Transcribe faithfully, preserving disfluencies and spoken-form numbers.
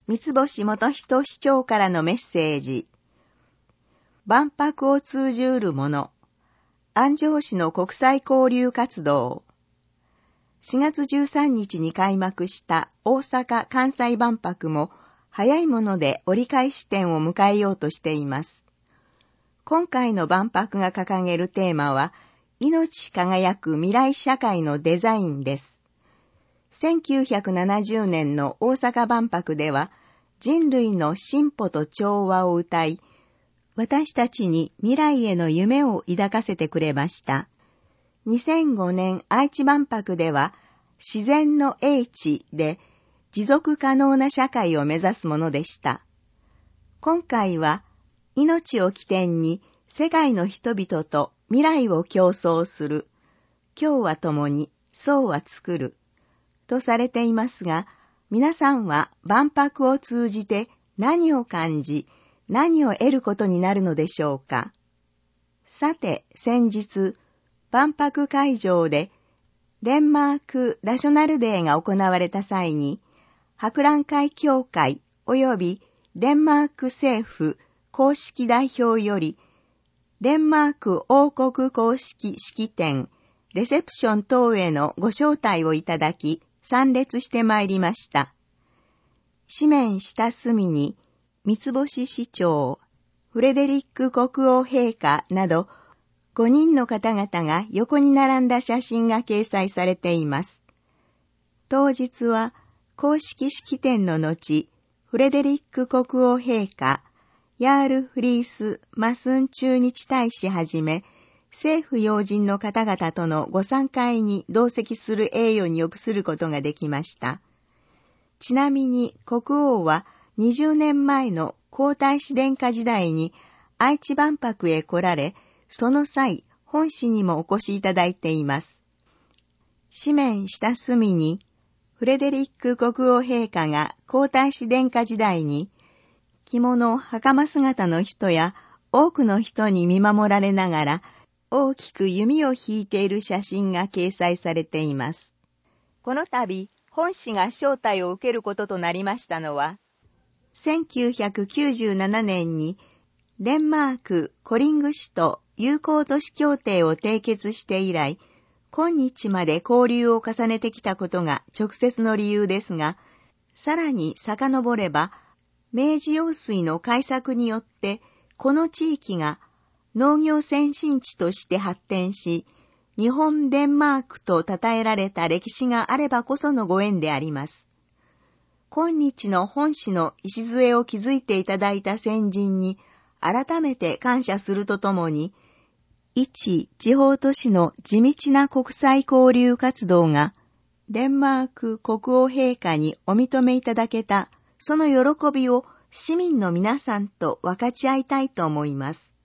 三星元人市長からのメッセージ。万博を通じうるもの。安城市の国際交流活動。しがつじゅうさんにちに開幕した大阪・関西万博も早いもので折り返し点を迎えようとしています。今回の万博が掲げるテーマは、命輝く未来社会のデザインです。せんきゅうひゃくななじゅうねんの大阪万博では、人類の進歩と調和を歌い、私たちに未来への夢を抱かせてくれました。にせんごねん愛知万博では、自然の英知で持続可能な社会を目指すものでした。今回は、命を起点に世界の人々と未来を競争する、今日は共に、そうは作る、とされていますが、皆さんは万博を通じて何を感じ、何を得ることになるのでしょうか。さて、先日、万博会場でデンマークナショナルデーが行われた際に、博覧会協会及びデンマーク政府公式代表より、デンマーク王国公式式典、レセプション等へのご招待をいただき、参列してまいりました。紙面下隅に、三星市長、フレデリック国王陛下など、ごにんの方々が横に並んだ写真が掲載されています。当日は、公式式典の後、フレデリック国王陛下、ヤール・フリース・マスン駐日大使はじめ、政府要人の方々とのご参会に同席する栄誉に浴することができました。ちなみに国王はにじゅうねんまえの皇太子殿下時代に愛知万博へ来られ、その際本市にもお越しいただいています。紙面下隅にフレデリック国王陛下が皇太子殿下時代に着物袴姿の人や多くの人に見守られながら大きく弓を引いている写真が掲載されています。この度、本市が招待を受けることとなりましたのは、せんきゅうひゃくきゅうじゅうななねんにデンマーク・コリング市と友好都市協定を締結して以来、今日まで交流を重ねてきたことが直接の理由ですが、さらに遡れば、明治用水の開削によって、この地域が農業先進地として発展し、日本デンマークと称えられた歴史があればこそのご縁であります。今日の本市の礎を築いていただいた先人に改めて感謝するとともに、一地方都市の地道な国際交流活動がデンマーク国王陛下にお認めいただけたその喜びを市民の皆さんと分かち合いたいと思います。